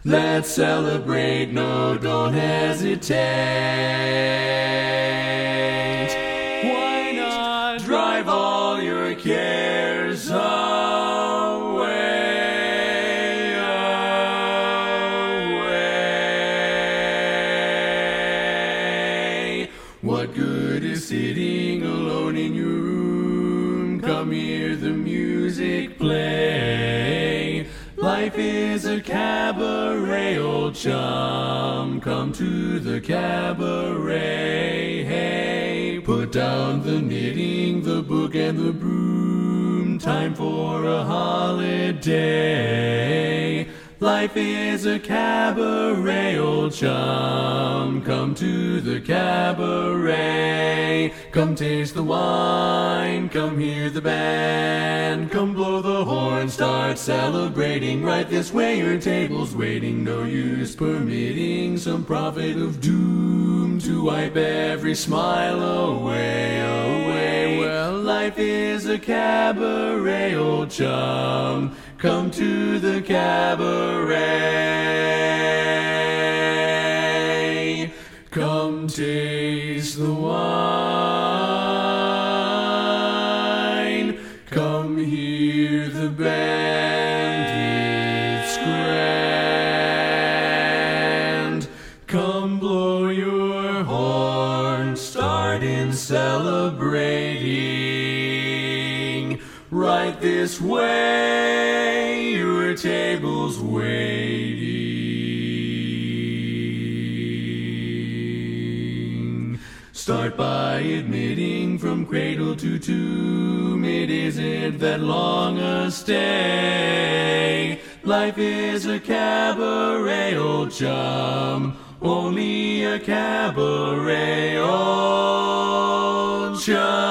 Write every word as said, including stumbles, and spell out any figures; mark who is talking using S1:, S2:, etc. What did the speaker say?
S1: Let's celebrate, no, don't hesitate. Why not drive all your cares away, away? What good is sitting alone in your room? Come hear the music play. Life is a cabaret, old chum. Come to the cabaret. Hey, put down the knitting, the book, and the broom. Time for a holiday. Life is a cabaret, old chum. Come to the cabaret. Come taste the wine, come hear the band. Come blow the horn, start celebrating. Right this way, your table's waiting. No use permitting some prophet of doom to wipe every smile away, away. Well, life is a cabaret, old chum. Come to the cabaret. Come taste the wine. Come hear the band, it's grand. Come blow your horn, start in celebrating. Right this way, your table's waiting. Start by admitting from cradle to tomb, it isn't that long a stay. Life is a cabaret, old chum, only a cabaret, old chum.